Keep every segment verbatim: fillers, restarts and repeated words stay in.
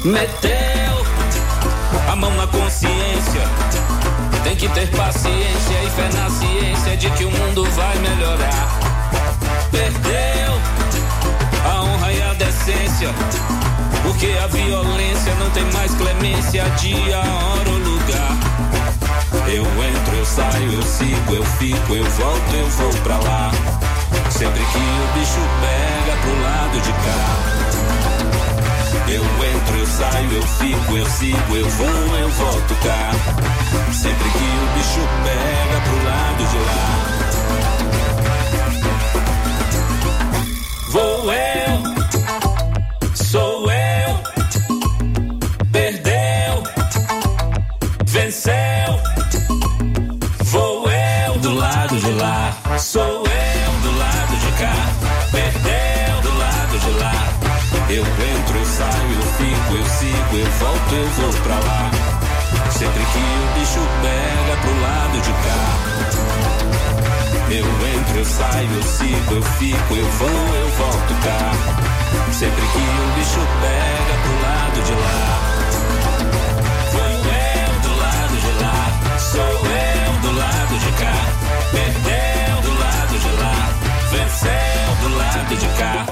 Meteu a mão na consciência, tem que ter paciência e fé na ciência de que o mundo vai melhorar. Perdeu a honra e a decência, porque a violência não tem mais clemência, dia, hora ou lugar. Eu entro, eu saio, eu sigo, eu fico, eu volto, eu vou pra lá. Sempre que o bicho pega pro lado de cá. Eu entro, eu saio, eu fico, eu sigo, eu vou, eu volto cá. Sempre que o bicho pega pro lado de lá. Vou eu, sou eu, perdeu, venceu. Vou eu do lado de lá, sou eu do lado de cá. Perdeu do lado de lá. Eu entro, eu saio, eu fico, eu sigo, eu volto, eu vou pra lá. Sempre que o bicho pega pro lado de cá. Eu entro, eu saio, eu sigo, eu fico, eu vou, eu volto cá. Sempre que o bicho pega pro lado de lá. Vou eu do lado de lá, sou eu do lado de cá. Perdeu do lado de lá, venceu do lado de cá.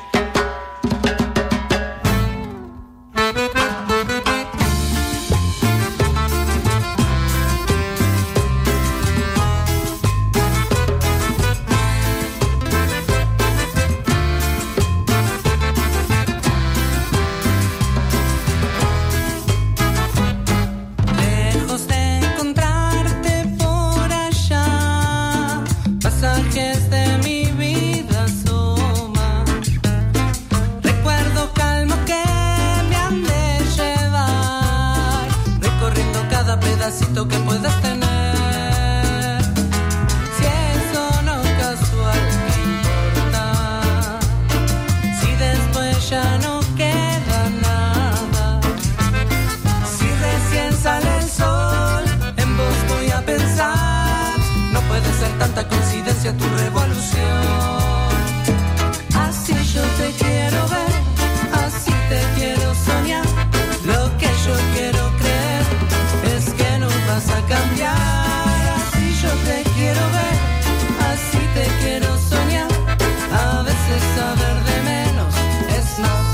Que puedas tener, si eso no casual, ¿qué importa? Si después ya no queda nada, si recién sale el sol, en vos voy a pensar. No puede ser tanta coincidencia tu revolución. Así yo te quiero ver, así te quiero soñar. Lo que yo quiero creer es que no vas a cambiar. Así yo te quiero ver, así te quiero soñar. A veces saber de menos es más.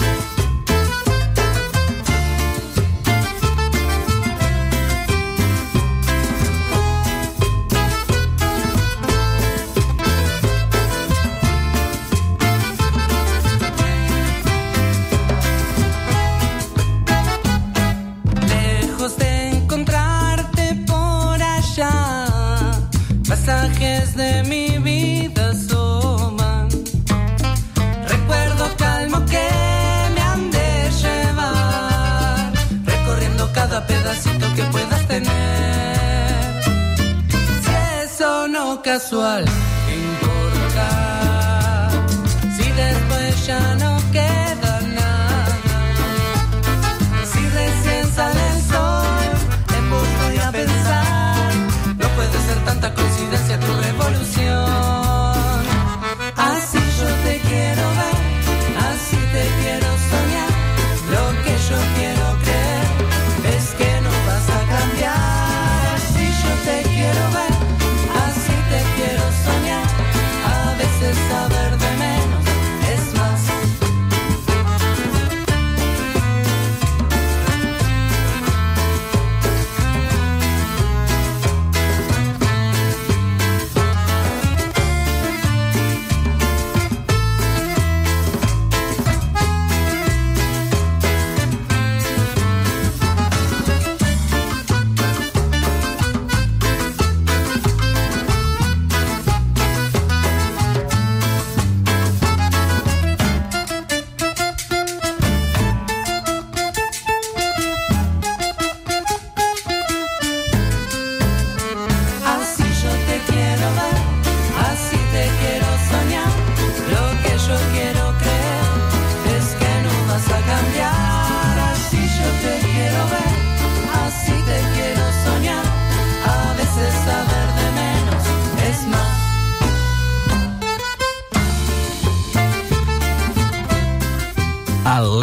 Pasajes de mi vida asoman, recuerdo calmo que me han de llevar, recorriendo cada pedacito que puedas tener. Si eso no casual, ¿qué importa? Si después ya no queda nada, si recién sale el sol, en vos voy a pensar. Puede ser tanta coincidencia tu revolución. Así yo te quiero ver, así te quiero soñar. Lo que yo quiero creer es que no vas a cambiar. Así yo te quiero ver, así te quiero soñar.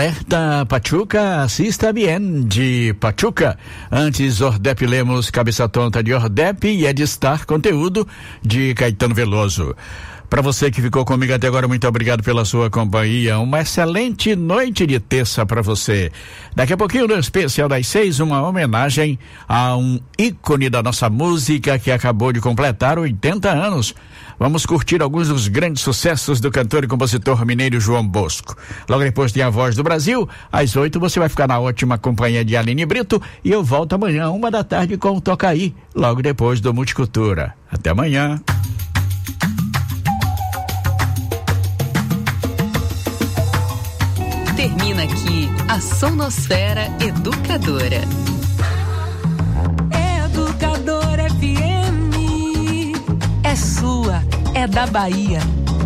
Alerta Pachuca, assista bien, de Pachuca. Antes, Ordep Lemos, Cabeça Tonta de Ordep e Ed Star, conteúdo de Caetano Veloso. Para você que ficou comigo até agora, muito obrigado pela sua companhia. Uma excelente noite de terça para você. Daqui a pouquinho, no Especial das Seis, uma homenagem a um ícone da nossa música que acabou de completar oitenta anos. Vamos curtir alguns dos grandes sucessos do cantor e compositor mineiro João Bosco. Logo depois tem A Voz do Brasil. Às oito você vai ficar na ótima companhia de Aline Brito e eu volto amanhã, uma da tarde, com o Toca Aí, logo depois do Multicultura. Até amanhã. Termina aqui a Sonosfera Educadora. Educadora F M é sua, é da Bahia.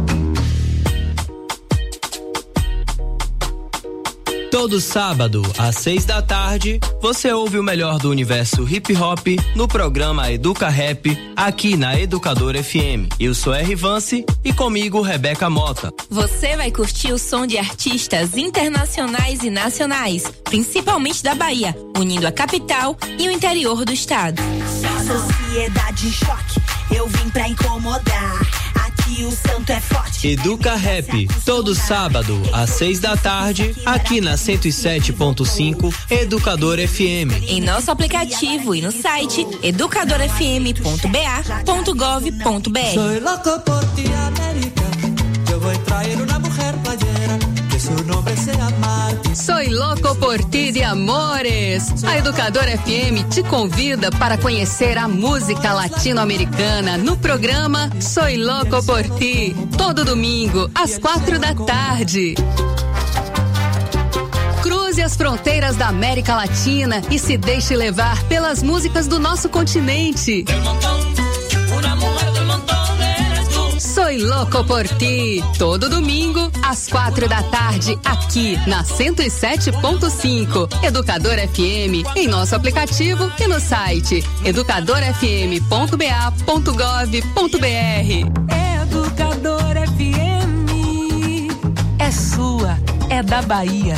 Todo sábado, às seis da tarde, você ouve o melhor do universo hip hop no programa Educa Rap, aqui na Educadora F M. Eu sou R. Vance e comigo Rebeca Mota. Você vai curtir o som de artistas internacionais e nacionais, principalmente da Bahia, unindo a capital e o interior do estado. Sociedade em choque, eu vim pra incomodar. Aqui o santo é forte. Educa Rap, todo sábado, às seis da tarde, aqui na cento e sete ponto cinco Educadora F M. Em nosso aplicativo e no site educadora f m ponto b a ponto gov ponto b r. Soy loco por ti, América. Eu vou trair uma mulher playera. Que seu nome será Martin. Soy Loco por Ti de Amores. A Educadora F M te convida para conhecer a música latino-americana no programa Soy Loco por Ti, todo domingo, às quatro da tarde. Cruze as fronteiras da América Latina e se deixe levar pelas músicas do nosso continente. Soy Loco por Ti, todo domingo, às quatro da tarde, aqui na cento e sete ponto cinco, Educadora F M, em nosso aplicativo e no site educadora f m ponto b a ponto gov ponto b r. Educadora F M é sua, é da Bahia.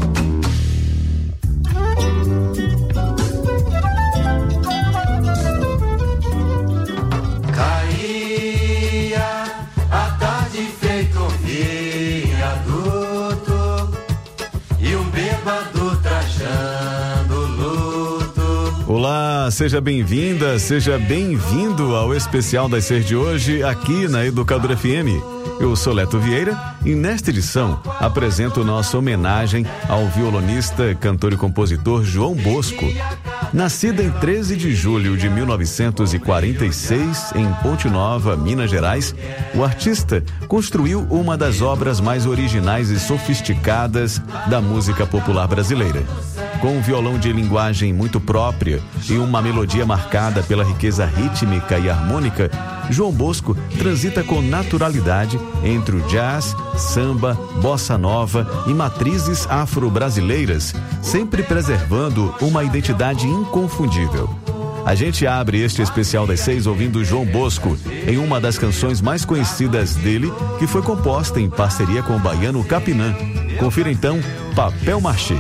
Olá, seja bem-vinda, seja bem-vindo ao especial das seis de hoje aqui na Educadora F M. Eu sou Leto Vieira e nesta edição apresento nossa homenagem ao violonista, cantor e compositor João Bosco. Nascido em treze de julho de mil novecentos e quarenta e seis em Ponte Nova, Minas Gerais, o artista construiu uma das obras mais originais e sofisticadas da música popular brasileira. Com um violão de linguagem muito própria e uma melodia marcada pela riqueza rítmica e harmônica, João Bosco transita com naturalidade entre o jazz, samba, bossa nova e matrizes afro-brasileiras, sempre preservando uma identidade inconfundível. A gente abre este especial das seis ouvindo João Bosco em uma das canções mais conhecidas dele, que foi composta em parceria com o baiano Capinã. Confira então Papel Machê.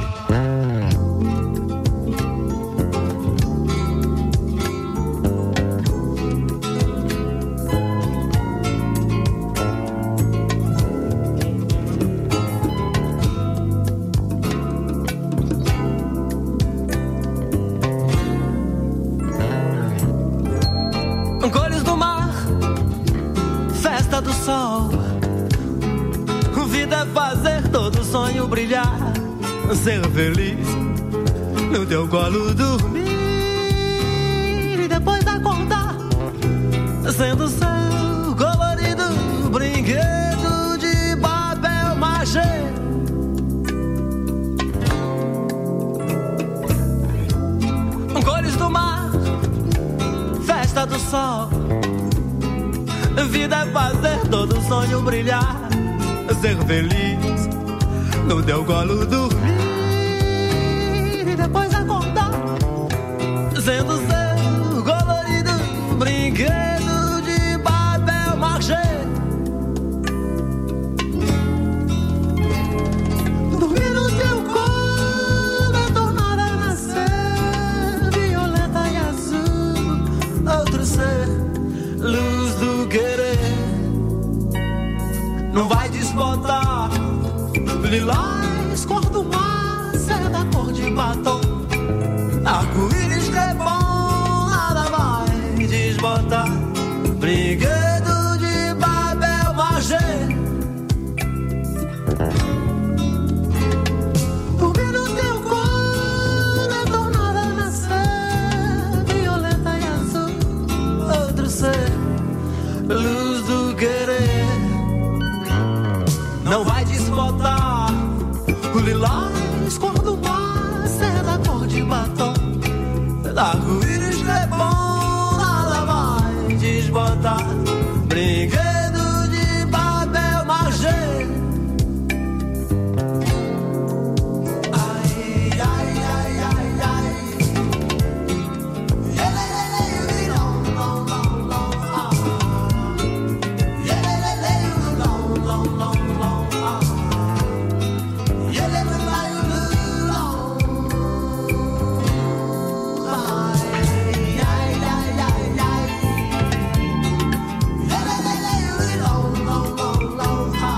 Ser feliz no teu colo, dormir e depois acordar sendo seu colorido brinquedo de papel machê. Cores do mar, festa do sol, vida é fazer todo sonho brilhar, ser feliz no teu colo, dormir e depois acordar sendo seu colorido brinquedo de papel machê. Dormir no teu lilás, cor do mar, seda cor de batom. Arco-íris que é bom, nada vai desbotar. Brinquedo de Babel Magé. Dormir no teu colo é tornada nascer, violeta e azul, outro ser, luz do querer. Não vai desbotar o lilás, cor do mar, seda cor de batom. Arco-íris que é bom, nada vai desbotar. Brinquedo de Babel Magé. Ai, ai, ai, ai, ai. Yelelele, long, long, long, long, ah. Yelelele, long, long, long, long, ah. Yelelele, long. Ai, ai, ai, ai, ai. Yelelele, long, long, long, long, ah.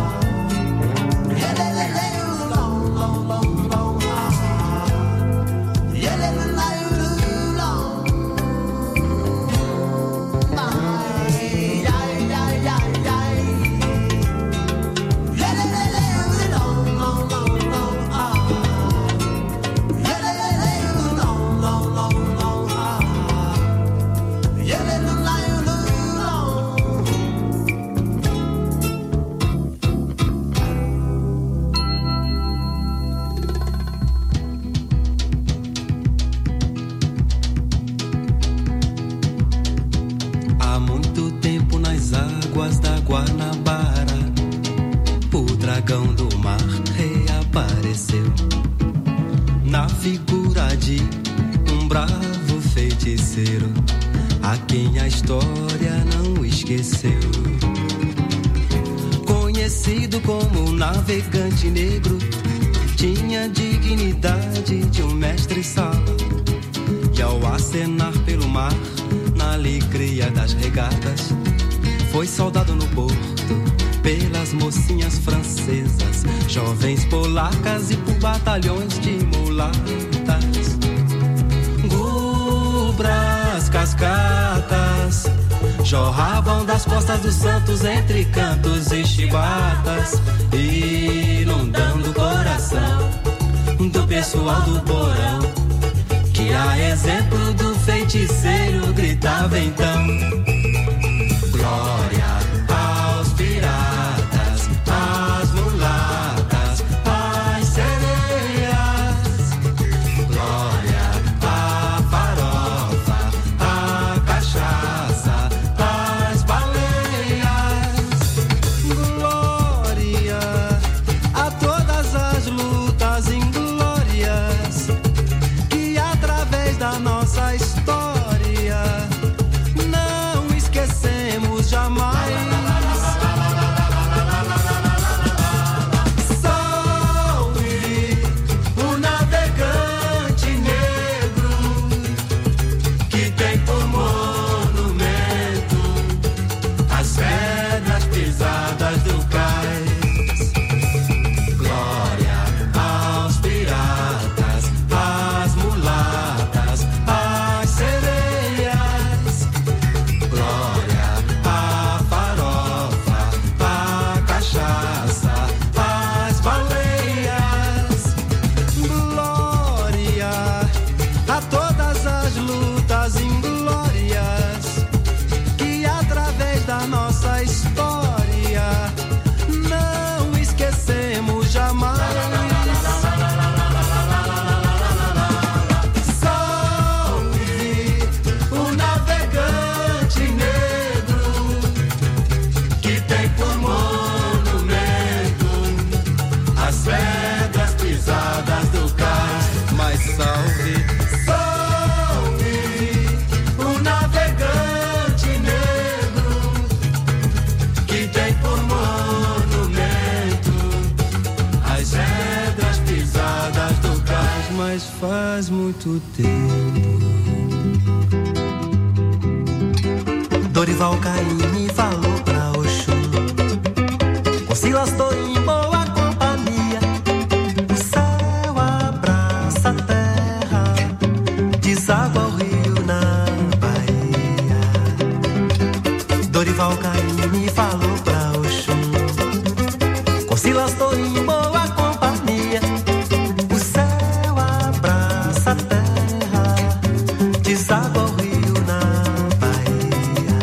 Yelelele, long, long, long, long, ah. Yelelele, long. Ai, ai, ai, ai, ai. Yelelele, long, long, long, long, ah. Yelelele, long, long, long, long, ah. Yelelele, long. Há muito tempo nas águas da Guanabara, o dragão do mar reapareceu na figura de um bravo feiticeiro, a quem a história não esqueceu. Conhecido como navegante negro, tinha dignidade de um mestre-sala, e ao acenar pelo mar, na alegria das regatas, foi soldado no porto pelas mocinhas francesas, jovens polacas e por batalhões de mulatas. Gubras, cascatas, jorravam das costas dos santos entre cantos e chibatas, inundando o coração do pessoal do porão, que a exemplo do feiticeiro gritava então: glória aos piratas, às mulatas, às sereias, glória à farofa, à cachaça, às baleias, glória a todas as lutas inglórias que através da nossa história não esquecemos jamais. Salve o navegante negro que tem por monumento as pedras pisadas do cais. Glória aos piratas, às mulatas, às sereias, glória à farofa, à cachaça, às baleias, glória a todas as lutas inglórias que através da nossa história não esquecemos jamais. Salve o navegante negro que tem por monumento as pedras pisadas do cais. Mas salve, salve o navegante negro que tem por monumento as pedras pisadas do cais. Mas faz muito tempo Dorival Caymmi falou pra Oxum: Silas, tô em boa companhia. Dorival Caymmi me falou pra Oxum. Com Silas tô em boa companhia. O céu abraça a terra, deságua o rio na Bahia.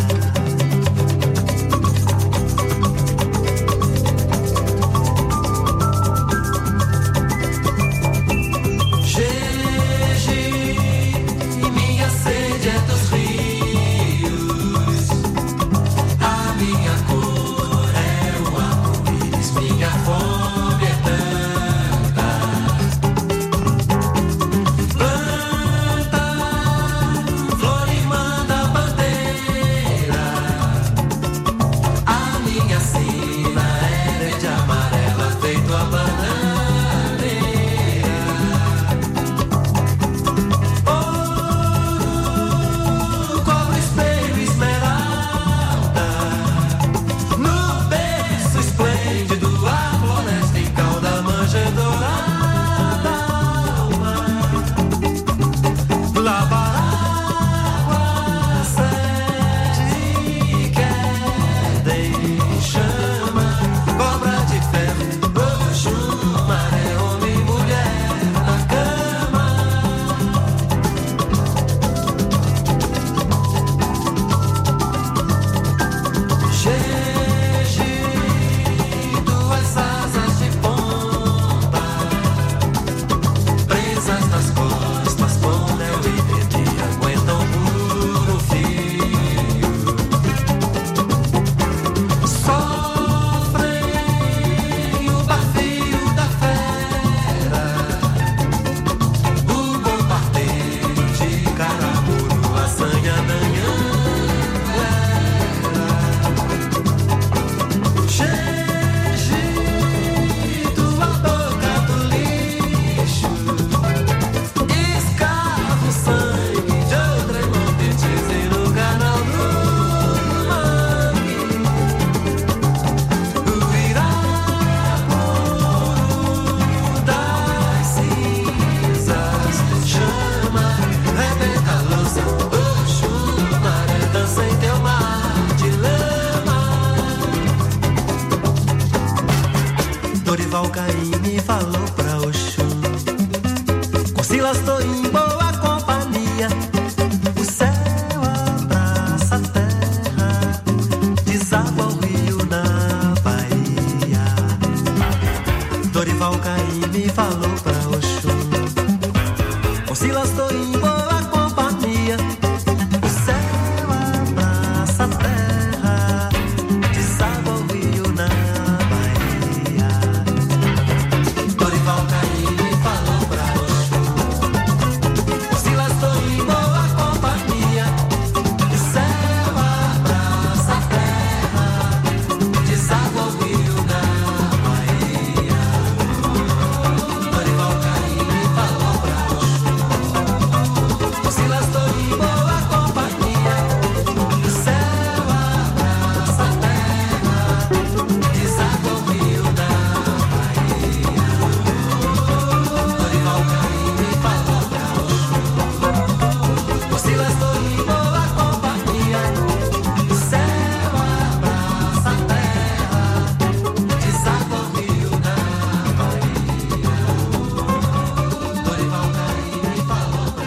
Gigi, minha sede é dos rios. A minha cor é o arco-íris, minha fome é tanta. Planta, flor e manda bandeira. A minha sina é verde amarela, feito a bananeira. Ouro, cobre, espelho, esmeralda. No berço esplêndido, a floresta em cauda, manjedourada. Lavar água, sede, queda em chama, cobra de ferro, Oxum, maré, homem e mulher na cama. Gigi, duas asas de pomba, presas nas costas, Ponel e Dede aguentam puro fio. Sofrem o bafio da fera, o bom parteiro de Caramuru, a sanha da Anhanguera. Gigi, tua boca do lixo, escava o sangue de outra irmã Petize no canal do mangue. O Irapuru das cinzas chama, rebenta a louça, Oxum, maré, dança em teu mar de lama. Dorival Caymmi falou pra Oxum. Com Silas tô em boa companhia. O céu abraça a terra, deságua o rio na Bahia. Dorival Caymmi falou pra Oxum. Com Silas tô em boa companhia. O céu abraça a terra, deságua o rio na Bahia. Dorival Caymmi falou pra Oxum. Com Silas tô em boa companhia. O céu abraça a terra, deságua o rio na Bahia. Dorival Caymmi falou pra Oxum. Com Silas tô em boa companhia. O céu abraça a terra, deságua o rio na Bahia. Dorival Caymmi falou pra Oxum. Com Silas tô em boa companhia. O céu abraça a terra, deságua o rio na Bahia. Dorival Caymmi falou pra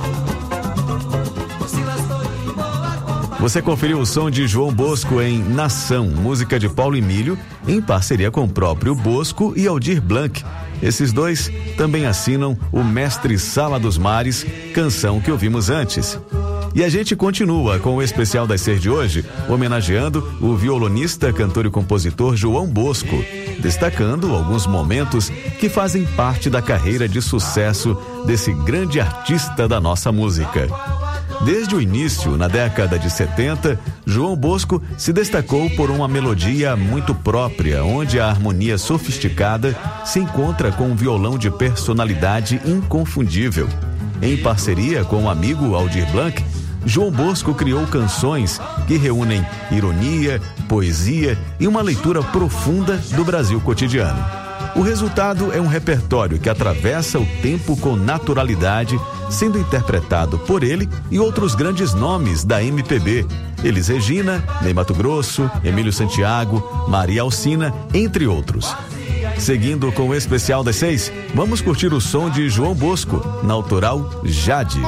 Oxum. Com Silas tô em boa companhia. Você conferiu o som de João Bosco em Nação, música de Paulo Emílio, em parceria com o próprio Bosco e Aldir Blanc. Esses dois também assinam o Mestre Sala dos Mares, canção que ouvimos antes. E a gente continua com o especial das Ser de hoje, homenageando o violonista, cantor e compositor João Bosco, destacando alguns momentos que fazem parte da carreira de sucesso desse grande artista da nossa música. Desde o início, na década de setenta, João Bosco se destacou por uma melodia muito própria, onde a harmonia sofisticada se encontra com um violão de personalidade inconfundível. Em parceria com o amigo Aldir Blanc, João Bosco criou canções que reúnem ironia, poesia e uma leitura profunda do Brasil cotidiano. O resultado é um repertório que atravessa o tempo com naturalidade, sendo interpretado por ele e outros grandes nomes da M P B. Elis Regina, Ney Matogrosso, Emílio Santiago, Maria Alcina, entre outros. Seguindo com o especial das seis, vamos curtir o som de João Bosco, na autoral Jade.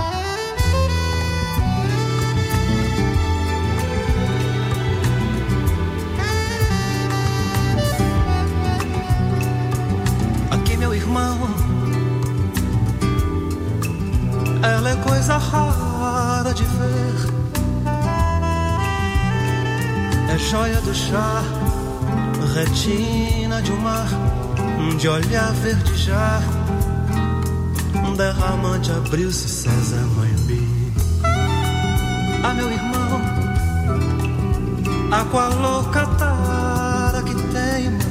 Aqui, meu irmão, ela é coisa rara de ver. É joia do chá, retina de um mar, de olhar verdejar, derramante abriu-se César Moembi. Ah, meu irmão, a qual louca tara que teima,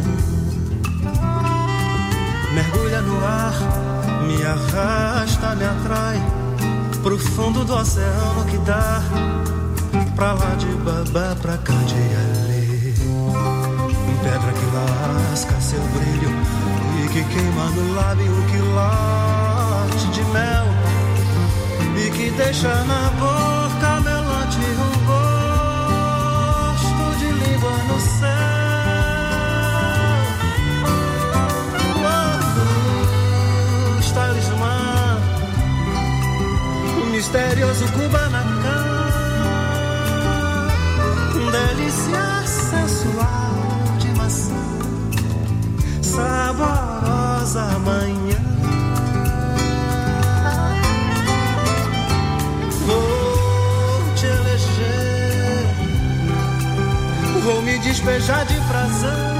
mergulha no ar, me arrasta, me atrai pro fundo do oceano que dá pra lá de Babá, pra cá de ali. Pedra que lasca seu brilho e que queima no lábio que late de mel e que deixa na boca melante um gosto de língua no céu. Luz, talismã, um misterioso Kubanacan, delícia sensual, saborosa manhã. Vou te eleger, vou me despejar de prazer.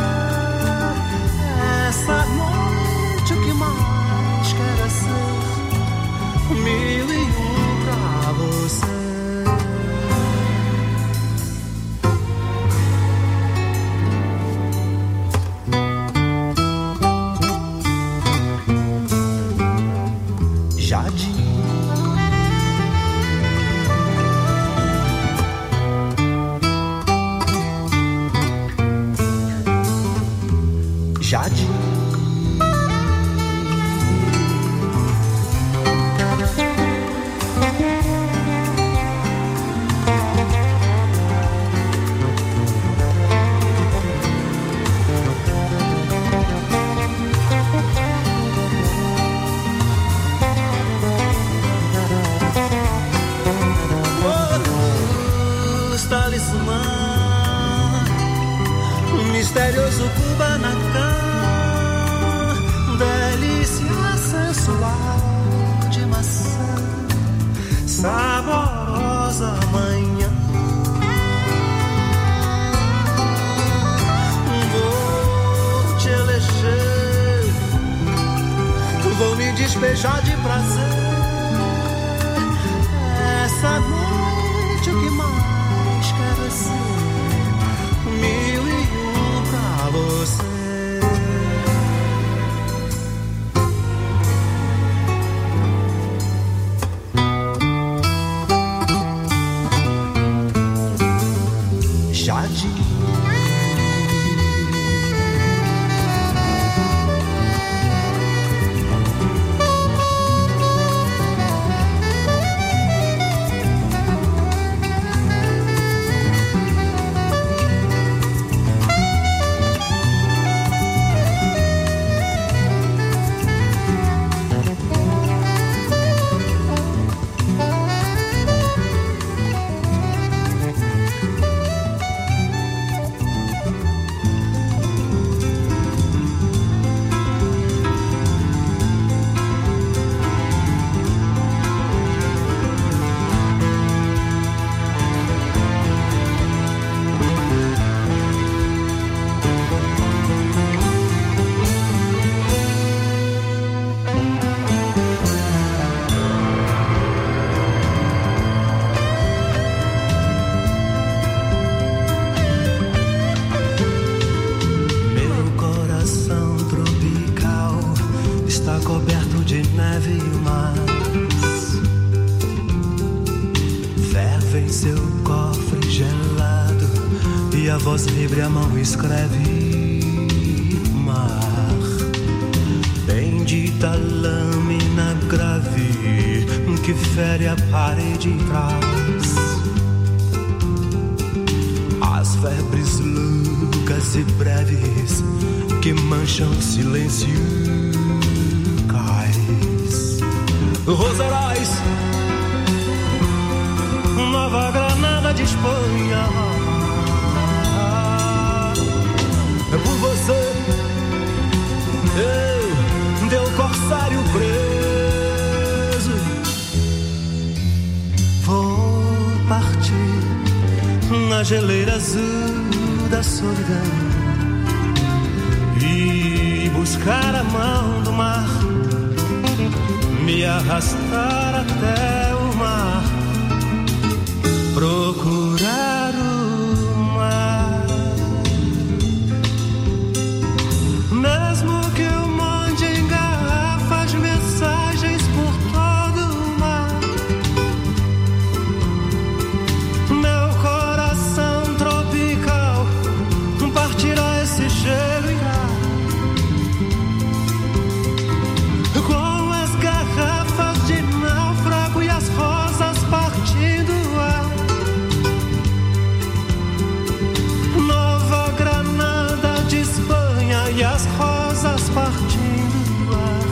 Essa noite o que mais quero é ser mil e um pra você. Jade. Misterioso Kubanacan, delícia sensual de maçã, saborosa manhã. Vou te eleger, vou me despejar de prazer. Essa noite o que mais quero é ser mil e um pra você. Jade. voz livre a mão escreve mar. bendita lâmina grave que fere a parede de trás. As febres loucas e breves que mancham silêncio cais. Roserais, Nova Granada de Espanha. É por você, eu, teu corsário preso. Vou partir na geleira azul da solidão e buscar a mão do mar, me arrastar até o mar, procurar o mar. Mesmo que eu mande em garrafas mensagens por todo o mar, meu coração tropical partirá esse gelo e irá com as garrafas de náufrago e as rosas partindo o ar. Nova Granada de Espanha e as rosas partindo o ar.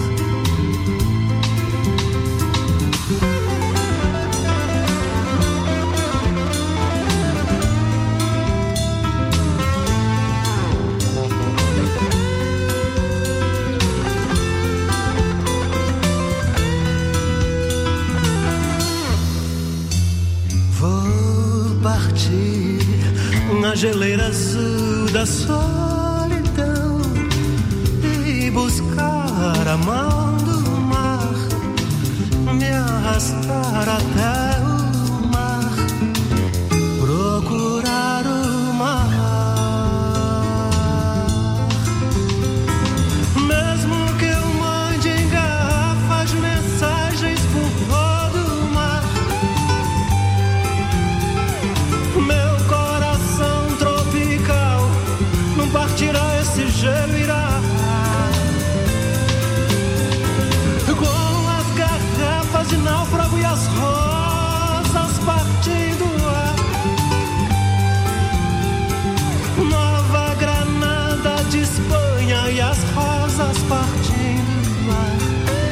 Vou partir na geleira azul da solidão e buscar a mão do mar, me arrastar até o mar, procurar o mar. Mesmo que eu mande em garrafas mensagens por todo o mar, meu coração tropical não partirá esse gelo, irá com as garrafas de náufrago e as rosas partindo o ar. Nova Granada de Espanha e as rosas partindo o ar.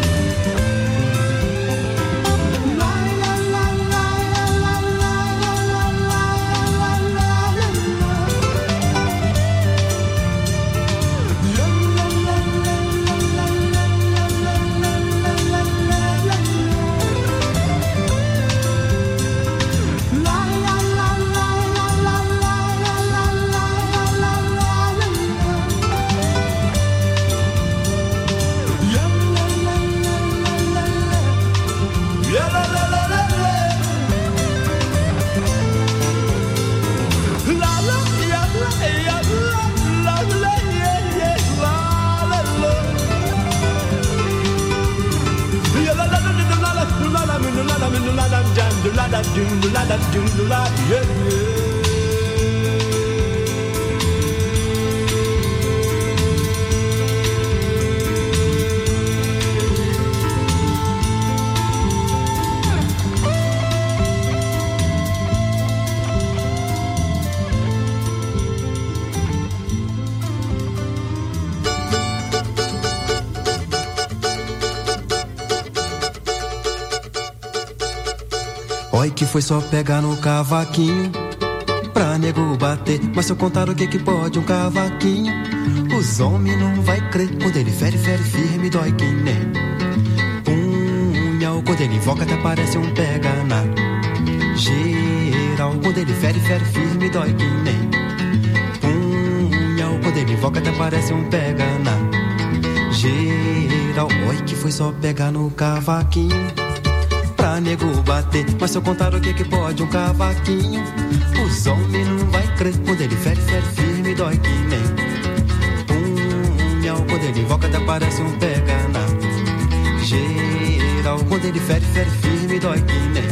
Oi, que foi só pegar no cavaquinho pra nego bater. Mas se eu contar o que que pode um cavaquinho, os homens não vai crer. Quando ele fere, fere firme, dói que nem punhal. Quando ele invoca até parece um pega na geral. Quando ele fere, fere firme, dói que nem punhal. Quando ele invoca até parece um pega na geral. Oi, que foi só pegar no cavaquinho pra nego bater. Mas se eu contar o que que pode um cavaquinho, os homens não vai crer. Quando ele fere, fere firme, dói que nem punhal. Quando ele invoca até parece um pega na geral. Quando ele fere, fere firme, dói que nem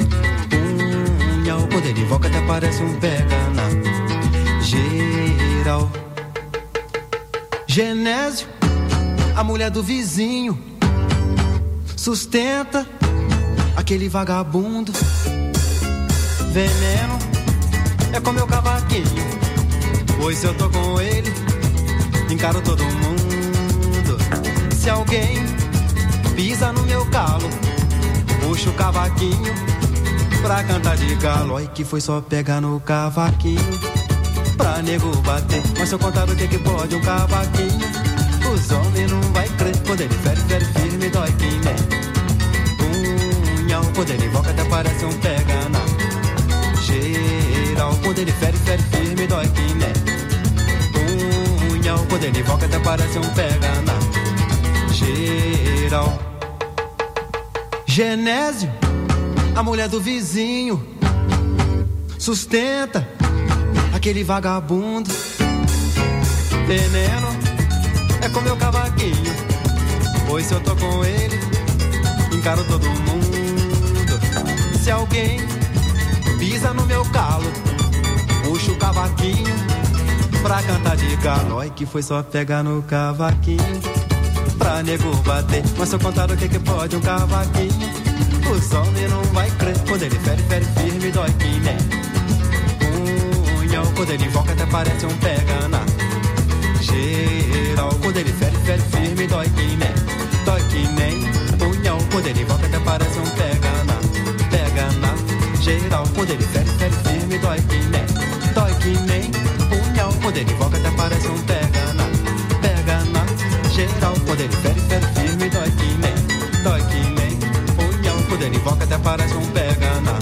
punhal. Quando ele invoca até parece um pega na geral. Genésio, a mulher do vizinho sustenta aquele vagabundo. Veneno é com meu cavaquinho, pois se eu tô com ele, encaro todo mundo. Se alguém pisa no meu calo, puxo o cavaquinho pra cantar de galo. Oi, que foi só pegar no cavaquinho pra nego bater. Mas se eu contar o que que pode um cavaquinho, os homens não vai crer. Quando ele fere, fere firme, dói que nem punhal. Quando ele invoca até parece um pega na geral. Quando ele fere, fere firme, dói que nem punhal. Quando ele invoca até parece um pega na geral. Genésio, a mulher do vizinho sustenta aquele vagabundo. Veneno é com meu cavaquinho, pois se eu tô com ele, encaro todo mundo. Se alguém pisa no meu calo, puxo o cavaquinho pra cantar de galo. Oi, que foi só pegar no cavaquinho pra nego bater. Mas se eu contar o que que pode um cavaquinho, os homens não vai crer. Quando ele fere, fere firme, dói que nem punhal. Quando ele invoca até parece um pega na geral. Quando ele fere, fere firme, dói que nem, dói que nem punhal. Quando ele invoca até parece um pega na, pega na geral. Quando ele fere, fere firme, dói que nem, dói que nem punhal. Quando ele invoca até parece um pega na, pega na geral. Quando ele fere, fere firme, dói que nem, dói que nem punhal. Quando ele invoca até parece um pega na.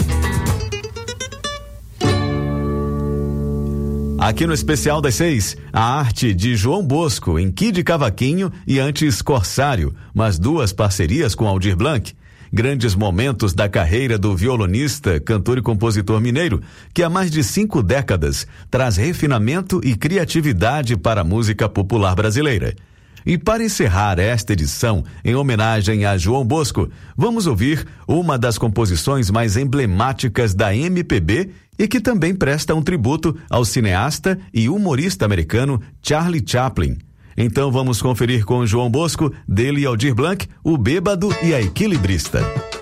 Aqui no Especial das Seis, a arte de João Bosco em Kid Cavaquinho e antes Corsário, mas duas parcerias com Aldir Blanc. Grandes momentos da carreira do violonista, cantor e compositor mineiro, que há mais de cinco décadas traz refinamento e criatividade para a música popular brasileira. E para encerrar esta edição, em homenagem a João Bosco, vamos ouvir uma das composições mais emblemáticas da M P B e que também presta um tributo ao cineasta e humorista americano Charlie Chaplin. Então vamos conferir com João Bosco, dele e Aldir Blanc, o Bêbado e a Equilibrista.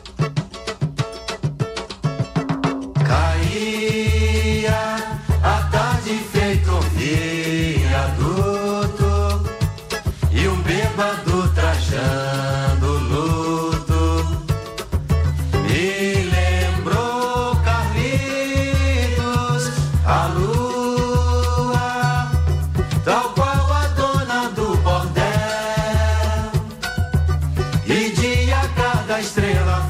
Caía a tarde feito um viaduto e um bêbado trajando luto me lembrou Carlitos, a lua, tal qual a dona do bordel, e de a cada estrela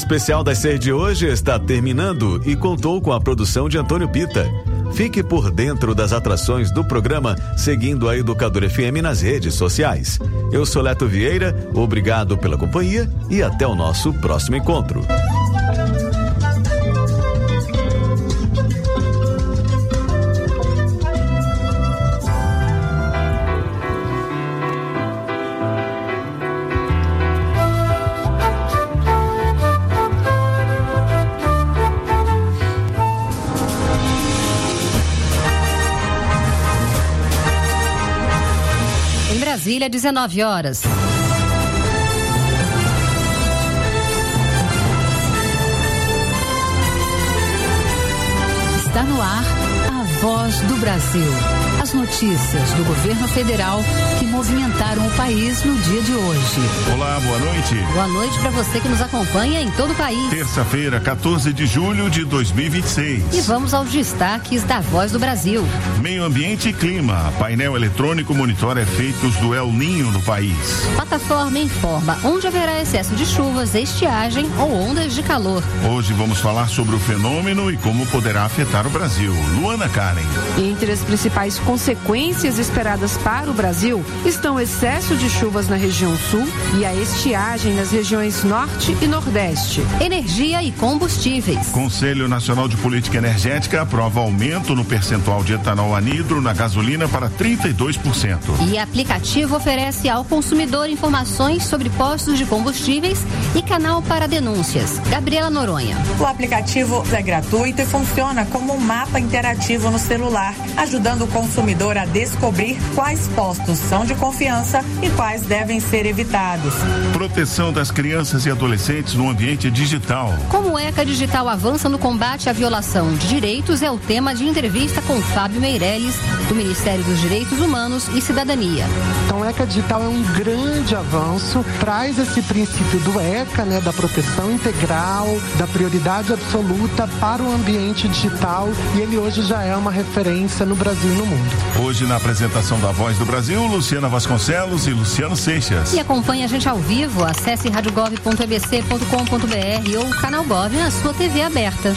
especial das seis de hoje está terminando e contou com a produção de Antônio Pita. Fique por dentro das atrações do programa seguindo a Educadora F M nas redes sociais. Eu sou Leto Vieira, obrigado pela companhia e até o nosso próximo encontro. Brasília, dezenove horas. Está no ar a Voz do Brasil. As notícias do governo federal que movimentaram o país no dia de hoje. Olá, boa noite. Boa noite para você que nos acompanha em todo o país. Terça-feira, quatorze de julho de dois mil e vinte e seis. E vamos aos destaques da Voz do Brasil. Meio Ambiente e Clima. Painel eletrônico monitora efeitos do El Ninho no país. Plataforma informa onde haverá excesso de chuvas, estiagem ou ondas de calor. Hoje vamos falar sobre o fenômeno e como poderá afetar o Brasil. Luana Karen. Entre as principais consequências esperadas para o Brasil estão o excesso de chuvas na região sul e a estiagem nas regiões norte e nordeste. Energia e combustíveis. Conselho Nacional de Política Energética aprova aumento no percentual de etanol anidro na gasolina para trinta e dois por cento. E aplicativo oferece ao consumidor informações sobre postos de combustíveis e canal para denúncias. Gabriela Noronha. O aplicativo é gratuito e funciona como um mapa interativo no celular, ajudando o consumidor a descobrir quais postos são de confiança e quais devem ser evitados. Proteção das crianças e adolescentes no ambiente digital. Como o ECA Digital avança no combate à violação de direitos é o tema de entrevista com Fábio Meirelles, do Ministério dos Direitos Humanos e Cidadania. Então, o ECA Digital é um grande avanço, traz esse princípio do ECA, né, da proteção integral, da prioridade absoluta para o ambiente digital, e ele hoje já é uma referência no Brasil e no mundo. Hoje, na apresentação da Voz do Brasil, Luciana Vasconcelos e Luciano Seixas. E acompanhe a gente ao vivo, acesse rádio gov ponto e b c ponto com ponto b r ou canal Gov na sua T V aberta.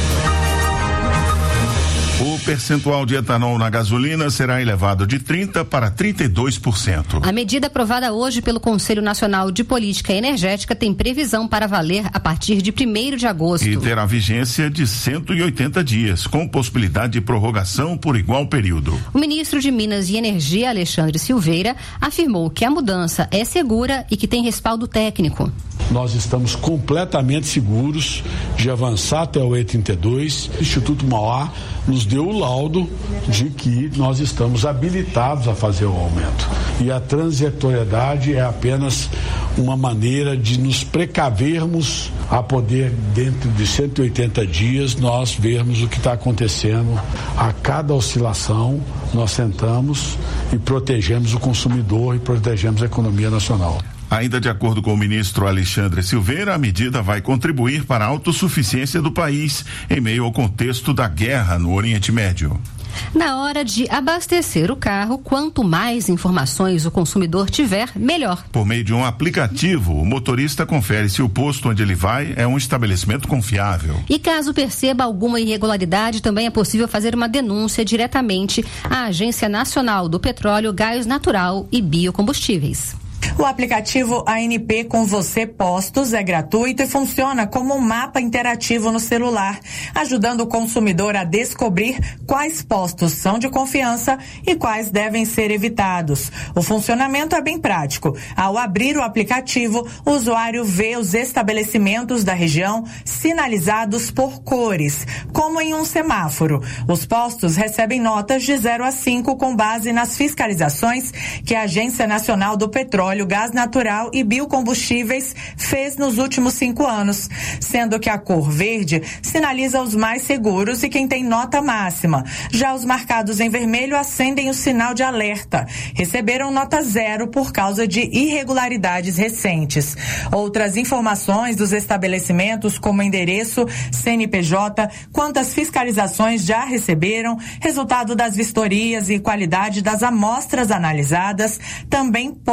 O percentual de etanol na gasolina será elevado de trinta para trinta e dois por cento. A medida aprovada hoje pelo Conselho Nacional de Política Energética tem previsão para valer a partir de primeiro de agosto. E terá vigência de cento e oitenta dias, com possibilidade de prorrogação por igual período. O ministro de Minas e Energia, Alexandre Silveira, afirmou que a mudança é segura e que tem respaldo técnico. Nós estamos completamente seguros de avançar até o E trinta e dois. O Instituto Mauá nos deu o laudo de que nós estamos habilitados a fazer o aumento. E a transitoriedade é apenas uma maneira de nos precavermos a poder, dentro de cento e oitenta dias, nós vermos o que está acontecendo. A cada oscilação, nós sentamos e protegemos o consumidor e protegemos a economia nacional. Ainda de acordo com o ministro Alexandre Silveira, a medida vai contribuir para a autossuficiência do país em meio ao contexto da guerra no Oriente Médio. Na hora de abastecer o carro, quanto mais informações o consumidor tiver, melhor. Por meio de um aplicativo, o motorista confere se o posto onde ele vai é um estabelecimento confiável. E caso perceba alguma irregularidade, também é possível fazer uma denúncia diretamente à Agência Nacional do Petróleo, Gás Natural e Biocombustíveis. O aplicativo A N P com Você Postos é gratuito e funciona como um mapa interativo no celular, ajudando o consumidor a descobrir quais postos são de confiança e quais devem ser evitados. O funcionamento é bem prático. Ao abrir o aplicativo, o usuário vê os estabelecimentos da região sinalizados por cores, como em um semáforo. Os postos recebem notas de zero a cinco com base nas fiscalizações que a Agência Nacional do Petróleo, Gás Natural e Biocombustíveis fez nos últimos cinco anos, sendo que a cor verde sinaliza os mais seguros e quem tem nota máxima. Já os marcados em vermelho acendem o sinal de alerta. Receberam nota zero por causa de irregularidades recentes. Outras informações dos estabelecimentos, como endereço, C N P J, quantas fiscalizações já receberam, resultado das vistorias e qualidade das amostras analisadas, também podem ser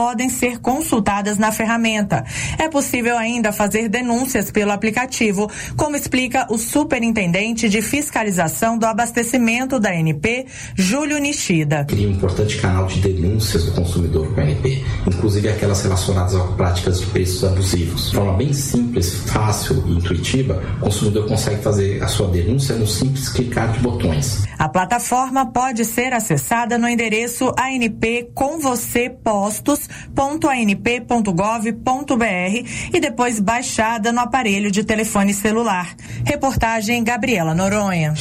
ser consultadas na ferramenta. É possível ainda fazer denúncias pelo aplicativo, como explica o superintendente de fiscalização do abastecimento da A N P, Júlio Nishida. Cria um importante canal de denúncias do consumidor com a A N P, inclusive aquelas relacionadas a práticas de preços abusivos. De forma bem simples, fácil e intuitiva, o consumidor consegue fazer a sua denúncia num simples clicar de botões. A plataforma pode ser acessada no endereço a n p com você postos ponto a n p ponto gov ponto b r e depois baixada no aparelho de telefone celular. Reportagem Gabriela Noronha.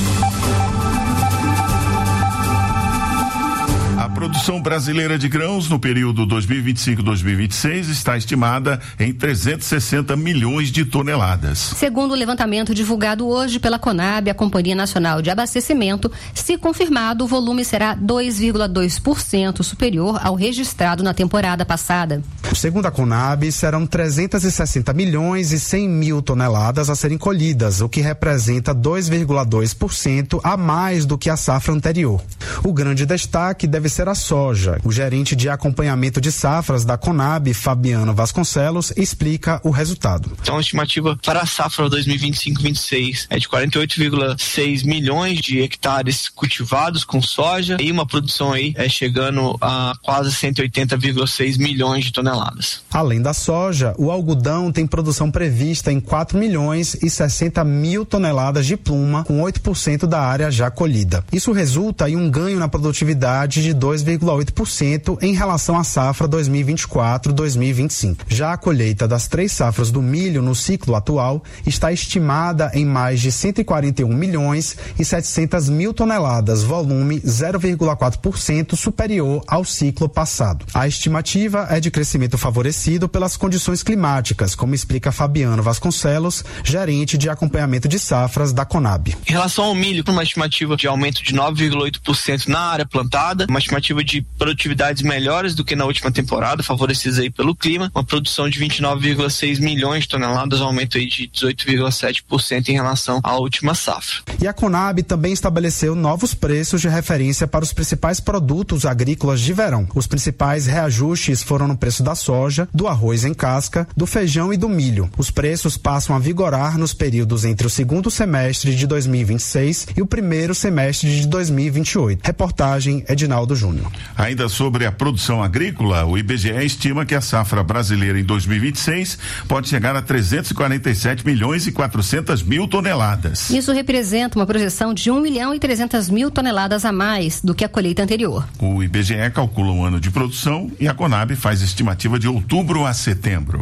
A produção brasileira de grãos no período dois mil e vinte e cinco a dois mil e vinte e seis está estimada em trezentos e sessenta milhões de toneladas. Segundo o levantamento divulgado hoje pela Conab, a Companhia Nacional de Abastecimento, se confirmado, o volume será dois vírgula dois por cento superior ao registrado na temporada passada. Segundo a Conab, serão trezentos e sessenta milhões e cem mil toneladas a serem colhidas, o que representa dois vírgula dois por cento a mais do que a safra anterior. O grande destaque deve ser a soja. O gerente de acompanhamento de safras da Conab, Fabiano Vasconcelos, explica o resultado. Então, a estimativa para a safra dois mil e vinte e cinco vinte e seis é de quarenta e oito vírgula seis milhões de hectares cultivados com soja e uma produção aí é chegando a quase cento e oitenta vírgula seis milhões de toneladas. Além da soja, o algodão tem produção prevista em quatro milhões e sessenta mil toneladas de pluma, com oito por cento da área já colhida. Isso resulta em um ganho na produtividade de dois vírgula oito por cento em relação à safra dois mil e vinte e quatro a dois mil e vinte e cinco. Já a colheita das três safras do milho no ciclo atual está estimada em mais de cento e quarenta e um milhões e setecentas mil toneladas, volume zero vírgula quatro por cento superior ao ciclo passado. A estimativa é de crescimento favorecido pelas condições climáticas, como explica Fabiano Vasconcelos, gerente de acompanhamento de safras da Conab. Em relação ao milho, uma estimativa de aumento de nove vírgula oito por cento na área plantada, uma estimativa de produtividades melhores do que na última temporada, favorecidas aí pelo clima, uma produção de vinte e nove vírgula seis milhões de toneladas, um aumento aí de dezoito vírgula sete por cento em relação à última safra. E a Conab também estabeleceu novos preços de referência para os principais produtos agrícolas de verão. Os principais reajustes foram no preço da soja, do arroz em casca, do feijão e do milho. Os preços passam a vigorar nos períodos entre o segundo semestre de dois mil e vinte e seis e o primeiro semestre de dois mil e vinte e oito. Reportagem Edinaldo Júnior. Ainda sobre a produção agrícola, o I B G E estima que a safra brasileira em dois mil e vinte e seis pode chegar a trezentos e quarenta e sete milhões e quatrocentas mil toneladas. Isso representa uma projeção de um milhão e trezentas mil toneladas a mais do que a colheita anterior. O I B G E calcula um ano de produção e a Conab faz estimativa de outubro a setembro.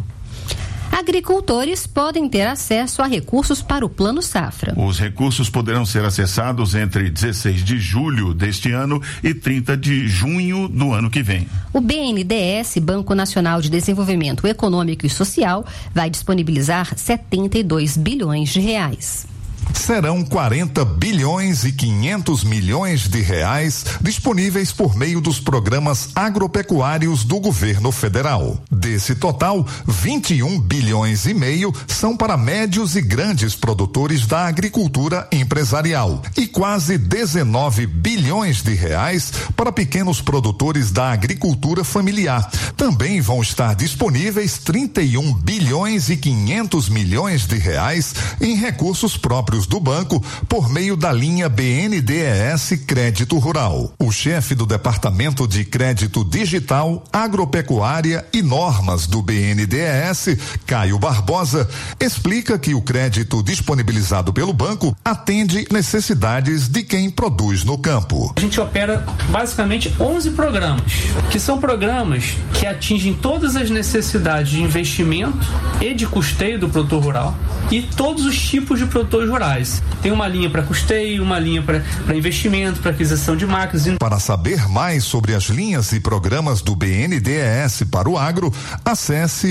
Agricultores podem ter acesso a recursos para o Plano Safra. Os recursos poderão ser acessados entre dezesseis de julho deste ano e trinta de junho do ano que vem. O B N D E S, Banco Nacional de Desenvolvimento Econômico e Social, vai disponibilizar setenta e dois bilhões de reais. Serão quarenta bilhões e quinhentos milhões de reais disponíveis por meio dos programas agropecuários do governo federal. Desse total, vinte e um bilhões e meio são para médios e grandes produtores da agricultura empresarial e quase dezenove bilhões de reais para pequenos produtores da agricultura familiar. Também vão estar disponíveis trinta e um bilhões e quinhentos milhões de reais em recursos próprios do banco por meio da linha B N D E S Crédito Rural. O chefe do Departamento de Crédito Digital, Agropecuária e Normas do B N D E S, Caio Barbosa, explica que o crédito disponibilizado pelo banco atende necessidades de quem produz no campo. A gente opera basicamente onze programas, que são programas que atingem todas as necessidades de investimento e de custeio do produtor rural e todos os tipos de produtores rurais. Tem uma linha para custeio, uma linha para investimento, para aquisição de máquinas. Para saber mais sobre as linhas e programas do B N D E S para o agro, acesse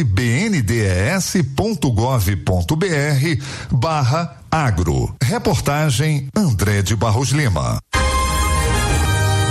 bndes.gov.br barra agro. Reportagem André de Barros Lima. O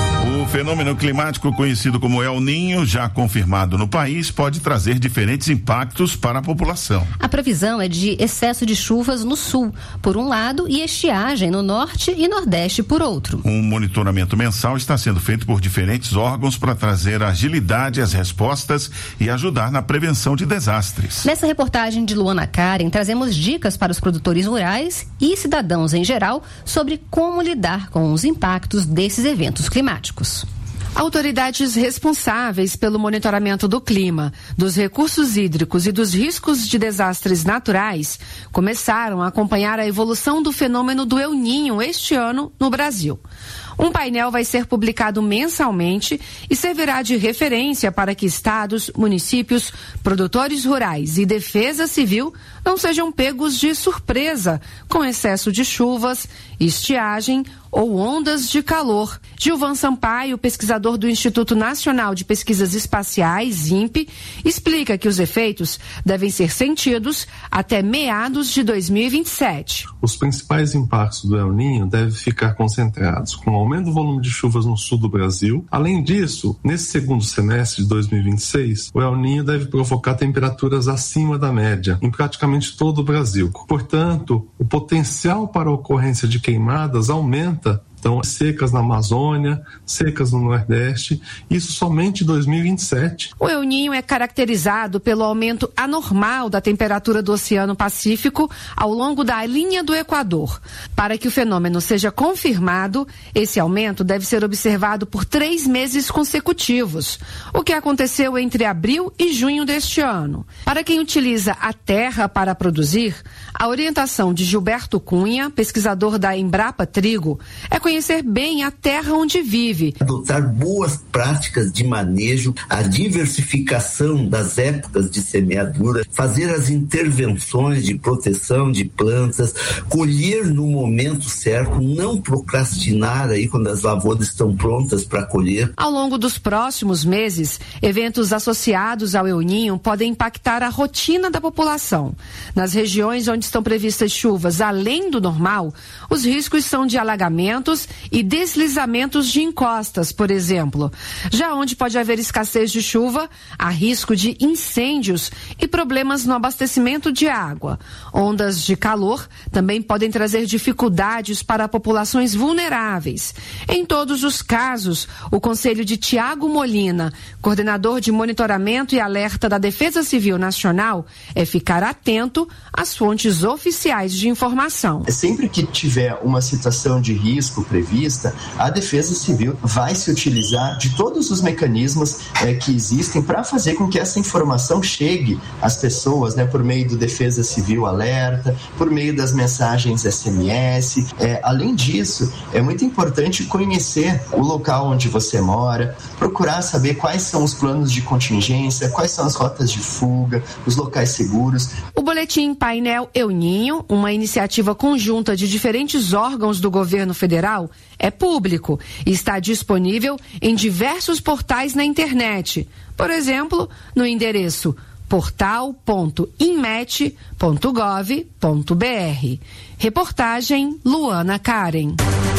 O fenômeno climático conhecido como El Niño, já confirmado no país, pode trazer diferentes impactos para a população. A previsão é de excesso de chuvas no sul, por um lado, e estiagem no norte e nordeste, por outro. Um monitoramento mensal está sendo feito por diferentes órgãos para trazer agilidade às respostas e ajudar na prevenção de desastres. Nessa reportagem de Luana Karen, trazemos dicas para os produtores rurais e cidadãos em geral sobre como lidar com os impactos desses eventos climáticos. Autoridades responsáveis pelo monitoramento do clima, dos recursos hídricos e dos riscos de desastres naturais começaram a acompanhar a evolução do fenômeno do El Niño este ano no Brasil. Um painel vai ser publicado mensalmente e servirá de referência para que estados, municípios, produtores rurais e defesa civil não sejam pegos de surpresa com excesso de chuvas, estiagem ou ondas de calor. Gilvan Sampaio, pesquisador do Instituto Nacional de Pesquisas Espaciais, INPE, explica que os efeitos devem ser sentidos até meados de dois mil e vinte e sete. Os principais impactos do El Niño devem ficar concentrados com o aumento do volume de chuvas no sul do Brasil. Além disso, nesse segundo semestre de dois mil e vinte e seis, o El Niño deve provocar temperaturas acima da média em praticamente todo o Brasil. Portanto, o potencial para a ocorrência de queimadas aumenta. Então, secas na Amazônia, secas no Nordeste, isso somente em dois mil e vinte e sete. O El Niño é caracterizado pelo aumento anormal da temperatura do Oceano Pacífico ao longo da linha do Equador. Para que o fenômeno seja confirmado, esse aumento deve ser observado por três meses consecutivos, o que aconteceu entre abril e junho deste ano. Para quem utiliza a terra para produzir, a orientação de Gilberto Cunha, pesquisador da Embrapa Trigo, é conhecer bem a terra onde vive. Adotar boas práticas de manejo, a diversificação das épocas de semeadura, fazer as intervenções de proteção de plantas, colher no momento certo, não procrastinar aí quando as lavouras estão prontas para colher. Ao longo dos próximos meses, eventos associados ao El Niño podem impactar a rotina da população. Nas regiões onde estão previstas chuvas além do normal, os riscos são de alagamentos e deslizamentos de encostas, por exemplo. Já onde pode haver escassez de chuva, há risco de incêndios e problemas no abastecimento de água. Ondas de calor também podem trazer dificuldades para populações vulneráveis. Em todos os casos, o conselho de Tiago Molina, coordenador de monitoramento e alerta da Defesa Civil Nacional, é ficar atento às fontes oficiais de informação. Sempre que tiver uma situação de risco prevista, a Defesa Civil vai se utilizar de todos os mecanismos é, que existem para fazer com que essa informação chegue às pessoas, né, por meio do Defesa Civil Alerta, por meio das mensagens S M S. É, além disso, é muito importante conhecer o local onde você mora, procurar saber quais são os planos de contingência, quais são as rotas de fuga, os locais seguros. O boletim Painel El Niño, uma iniciativa conjunta de diferentes órgãos do governo federal, é público e está disponível em diversos portais na internet. Por exemplo, no endereço portal ponto inmet ponto gov ponto br. Reportagem Luana Karen.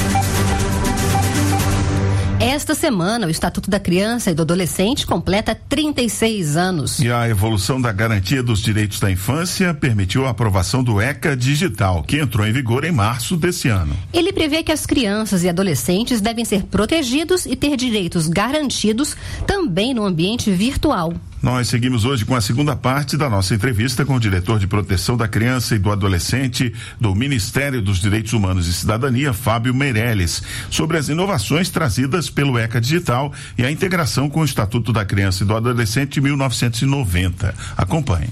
Esta semana, o Estatuto da Criança e do Adolescente completa trinta e seis anos. E a evolução da garantia dos direitos da infância permitiu a aprovação do ECA Digital, que entrou em vigor em março desse ano. Ele prevê que as crianças e adolescentes devem ser protegidos e ter direitos garantidos também no ambiente virtual. Nós seguimos hoje com a segunda parte da nossa entrevista com o diretor de Proteção da Criança e do Adolescente do Ministério dos Direitos Humanos e Cidadania, Fábio Meirelles, sobre as inovações trazidas pelo ECA Digital e a integração com o Estatuto da Criança e do Adolescente de mil novecentos e noventa. Acompanhe.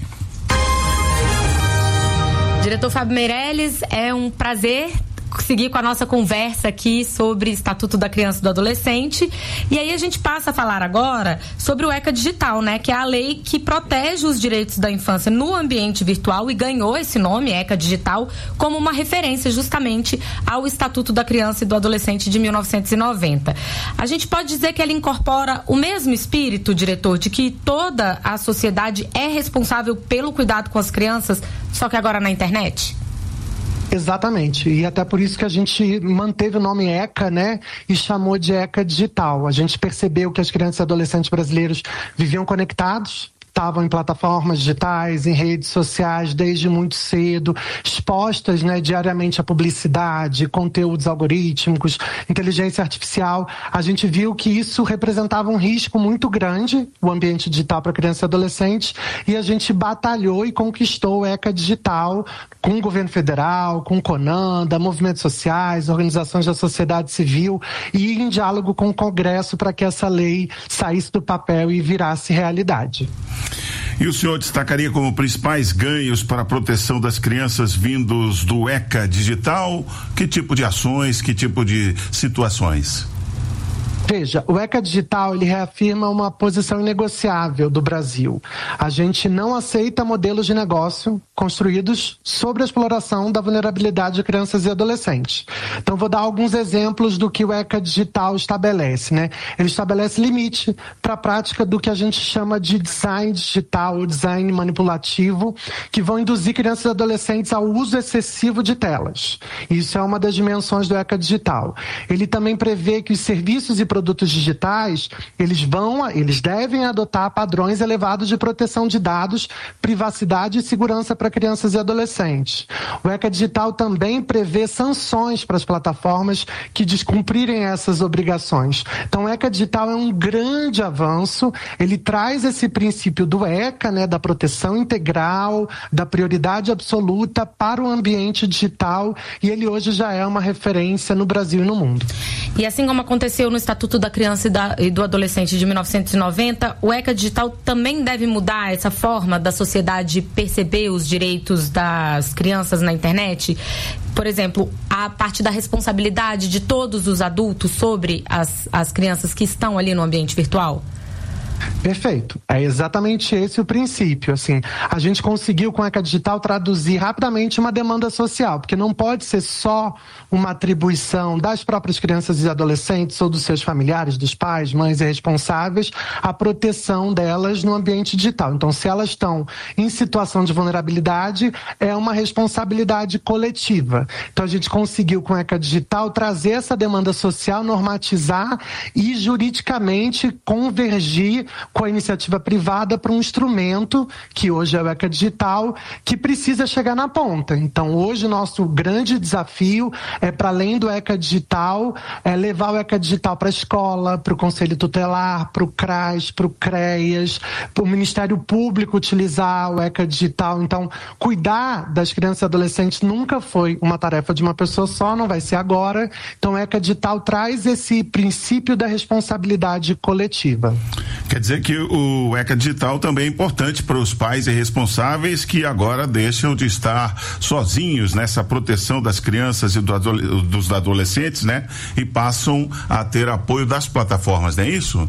Diretor Fábio Meirelles, é um prazer seguir com a nossa conversa aqui sobre Estatuto da Criança e do Adolescente. E aí a gente passa a falar agora sobre o ECA Digital, né? Que é a lei que protege os direitos da infância no ambiente virtual e ganhou esse nome, ECA Digital, como uma referência justamente ao Estatuto da Criança e do Adolescente de mil novecentos e noventa. A gente pode dizer que ela incorpora o mesmo espírito, diretor, de que toda a sociedade é responsável pelo cuidado com as crianças, só que agora na internet? Exatamente, e até por isso que a gente manteve o nome ECA, né, e chamou de ECA Digital. A gente percebeu que as crianças e adolescentes brasileiros viviam conectados, estavam em plataformas digitais, em redes sociais desde muito cedo, expostas, né, diariamente à publicidade, conteúdos algorítmicos, inteligência artificial. A gente viu que isso representava um risco muito grande, o ambiente digital para crianças e adolescentes, e a gente batalhou e conquistou o ECA Digital com o governo federal, com o CONANDA, movimentos sociais, organizações da sociedade civil e em diálogo com o Congresso para que essa lei saísse do papel e virasse realidade. E o senhor destacaria como principais ganhos para a proteção das crianças vindos do ECA Digital? Que tipo de ações, que tipo de situações? Veja, o ECA Digital ele reafirma uma posição inegociável do Brasil. A gente não aceita modelos de negócio construídos sobre a exploração da vulnerabilidade de crianças e adolescentes. Então, vou dar alguns exemplos do que o ECA Digital estabelece, né? Ele estabelece limite para a prática do que a gente chama de design digital ou design manipulativo, que vão induzir crianças e adolescentes ao uso excessivo de telas. Isso é uma das dimensões do ECA Digital. Ele também prevê que os serviços e produtos digitais, eles vão, eles devem adotar padrões elevados de proteção de dados, privacidade e segurança para crianças e adolescentes. O ECA Digital também prevê sanções para as plataformas que descumprirem essas obrigações. Então, o ECA Digital é um grande avanço, ele traz esse princípio do ECA, né, da proteção integral, da prioridade absoluta para o ambiente digital, e ele hoje já é uma referência no Brasil e no mundo. E assim como aconteceu no Estatuto da Criança e, da, e do Adolescente de mil novecentos e noventa, o ECA Digital também deve mudar essa forma da sociedade perceber os direitos das crianças na internet? Por exemplo, a parte da responsabilidade de todos os adultos sobre as, as crianças que estão ali no ambiente virtual? Perfeito. É exatamente esse o princípio. Assim, a gente conseguiu com a ECA Digital traduzir rapidamente uma demanda social, porque não pode ser só uma atribuição das próprias crianças e adolescentes ou dos seus familiares, dos pais, mães e responsáveis, a proteção delas no ambiente digital. Então, se elas estão em situação de vulnerabilidade, é uma responsabilidade coletiva. Então, a gente conseguiu com a ECA Digital trazer essa demanda social, normatizar e juridicamente convergir com a iniciativa privada para um instrumento, que hoje é o ECA Digital, que precisa chegar na ponta. Então, hoje, o nosso grande desafio é, para além do ECA Digital, é levar o ECA Digital para a escola, para o Conselho Tutelar, para o CRAS, para o CREAS, para o Ministério Público utilizar o ECA Digital. Então, cuidar das crianças e adolescentes nunca foi uma tarefa de uma pessoa só, não vai ser agora. Então, o ECA Digital traz esse princípio da responsabilidade coletiva. Quer dizer que o ECA Digital também é importante para os pais e responsáveis que agora deixam de estar sozinhos nessa proteção das crianças e do adole- dos adolescentes, né? E passam a ter apoio das plataformas, não é isso?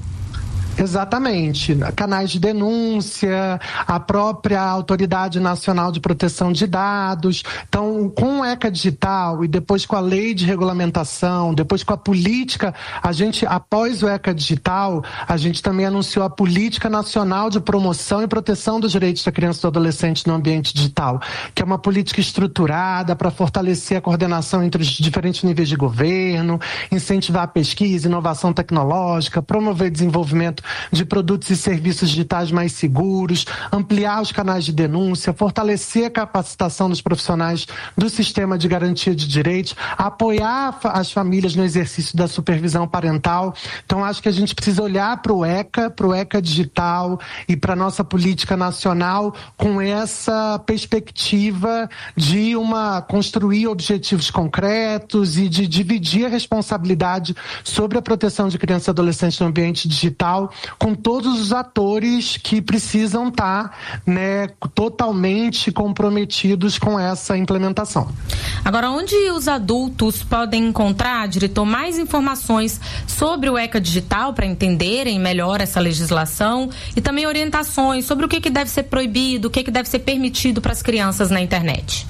Exatamente. Canais de denúncia, a própria Autoridade Nacional de Proteção de Dados. Então, com o ECA Digital e depois com a lei de regulamentação, depois com a política, a gente, após o ECA Digital, a gente também anunciou a Política Nacional de Promoção e Proteção dos Direitos da Criança e do Adolescente no Ambiente Digital, que é uma política estruturada para fortalecer a coordenação entre os diferentes níveis de governo, incentivar a pesquisa, inovação tecnológica, promover desenvolvimento de produtos e serviços digitais mais seguros, ampliar os canais de denúncia, fortalecer a capacitação dos profissionais do sistema de garantia de direitos, apoiar as famílias no exercício da supervisão parental. Então, acho que a gente precisa olhar para o ECA, para o ECA Digital e para a nossa política nacional com essa perspectiva de uma construir objetivos concretos e de dividir a responsabilidade sobre a proteção de crianças e adolescentes no ambiente digital com todos os atores que precisam estar, né, totalmente comprometidos com essa implementação. Agora, onde os adultos podem encontrar, diretor, mais informações sobre o ECA Digital para entenderem melhor essa legislação e também orientações sobre o que, que deve ser proibido, o que, que deve ser permitido para as crianças na internet?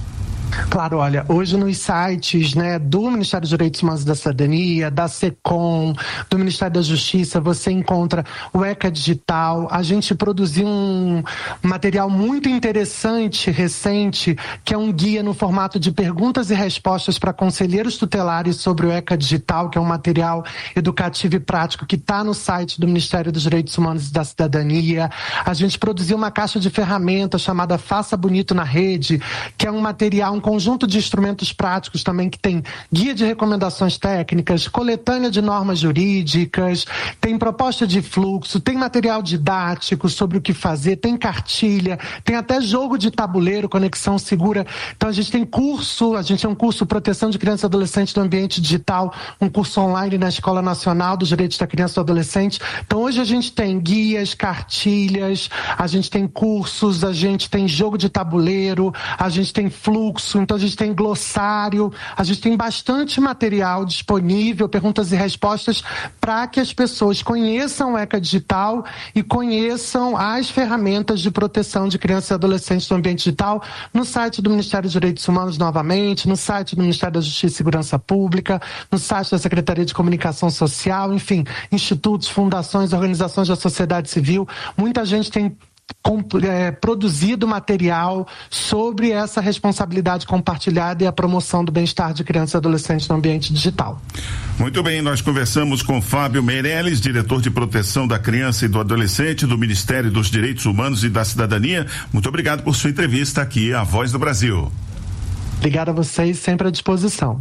Claro, olha, hoje nos sites, né, do Ministério dos Direitos Humanos e da Cidadania, da SECOM, do Ministério da Justiça, você encontra o ECA Digital. A gente produziu um material muito interessante, recente, que é um guia no formato de perguntas e respostas para conselheiros tutelares sobre o ECA Digital, que é um material educativo e prático que está no site do Ministério dos Direitos Humanos e da Cidadania. A gente produziu uma caixa de ferramentas chamada Faça Bonito na Rede, que é um material, um conjunto de instrumentos práticos também que tem guia de recomendações técnicas, coletânea de normas jurídicas, tem proposta de fluxo, tem material didático sobre o que fazer, tem cartilha, tem até jogo de tabuleiro, conexão segura. Então a gente tem curso, a gente tem um curso Proteção de Criança e Adolescente do Ambiente Digital, um curso online na Escola Nacional dos Direitos da Criança e do Adolescente. Então hoje a gente tem guias, cartilhas, a gente tem cursos, a gente tem jogo de tabuleiro, a gente tem fluxo, então a gente tem glossário, a gente tem bastante material disponível, perguntas e respostas, para que as pessoas conheçam o ECA Digital e conheçam as ferramentas de proteção de crianças e adolescentes do ambiente digital no site do Ministério dos Direitos Humanos novamente, no site do Ministério da Justiça e Segurança Pública, no site da Secretaria de Comunicação Social, enfim, institutos, fundações, organizações da sociedade civil. Muita gente tem Com, é, produzido material sobre essa responsabilidade compartilhada e a promoção do bem-estar de crianças e adolescentes no ambiente digital. Muito bem, nós conversamos com Fábio Meirelles, diretor de proteção da criança e do adolescente do Ministério dos Direitos Humanos e da Cidadania. Muito obrigado por sua entrevista aqui à Voz do Brasil. Obrigado a vocês, sempre à disposição.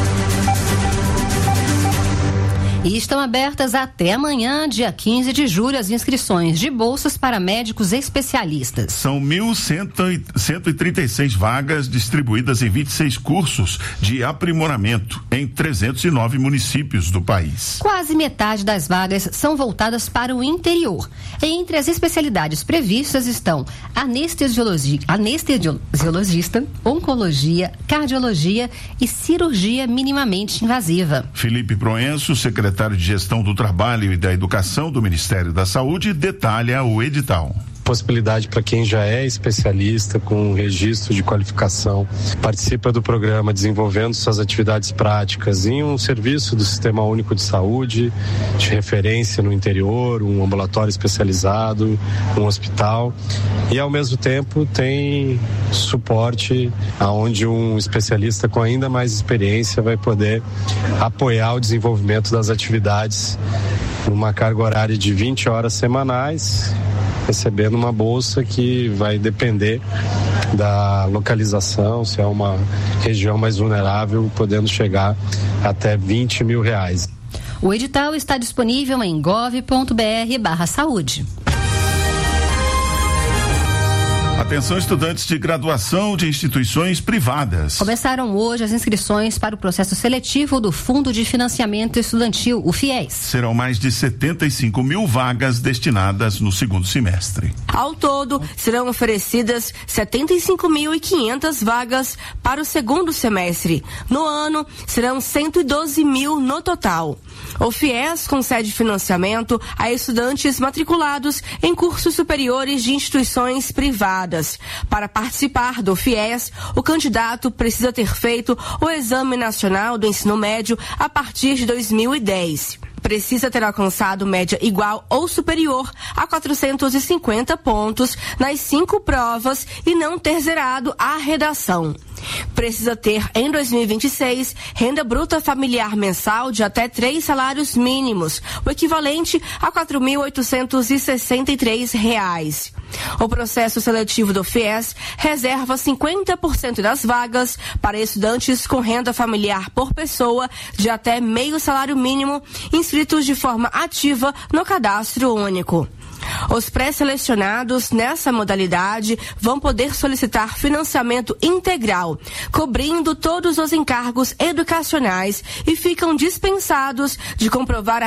E estão abertas até amanhã, dia quinze de julho, as inscrições de bolsas para médicos especialistas. São mil cento e trinta e seis vagas distribuídas em vinte e seis cursos de aprimoramento em trezentos e nove municípios do país. Quase metade das vagas são voltadas para o interior. Entre as especialidades previstas estão anestesiologia, anestesiologista, oncologia, cardiologia e cirurgia minimamente invasiva. Felipe Proenço, secretário secretário de Gestão do Trabalho e da Educação do Ministério da Saúde, detalha o edital. Possibilidade para quem já é especialista com registro de qualificação, participa do programa desenvolvendo suas atividades práticas em um serviço do Sistema Único de Saúde, de referência no interior, um ambulatório especializado, um hospital, e ao mesmo tempo tem suporte aonde um especialista com ainda mais experiência vai poder apoiar o desenvolvimento das atividades numa carga horária de vinte horas semanais, recebendo uma bolsa que vai depender da localização, se é uma região mais vulnerável, podendo chegar até vinte mil reais. O edital está disponível em gov ponto br barra saúde. Atenção, estudantes de graduação de instituições privadas. Começaram hoje as inscrições para o processo seletivo do Fundo de Financiamento Estudantil, o FIES. Serão mais de setenta e cinco mil vagas destinadas no segundo semestre. Ao todo, serão oferecidas setenta e cinco mil e quinhentas vagas para o segundo semestre. No ano, serão cento e doze mil no total. O FIES concede financiamento a estudantes matriculados em cursos superiores de instituições privadas. Para participar do FIES, o candidato precisa ter feito o Exame Nacional do Ensino Médio a partir de dois mil e dez. Precisa ter alcançado média igual ou superior a quatrocentos e cinquenta pontos nas cinco provas e não ter zerado a redação. Precisa ter, em dois mil e vinte e seis, renda bruta familiar mensal de até três salários mínimos, o equivalente a quatro mil oitocentos e sessenta e três reais. O processo seletivo do FIES reserva cinquenta por cento das vagas para estudantes com renda familiar por pessoa de até meio salário mínimo, inscritos de forma ativa no cadastro único. Os pré-selecionados nessa modalidade vão poder solicitar financiamento integral, cobrindo todos os encargos educacionais, e ficam dispensados de comprovar a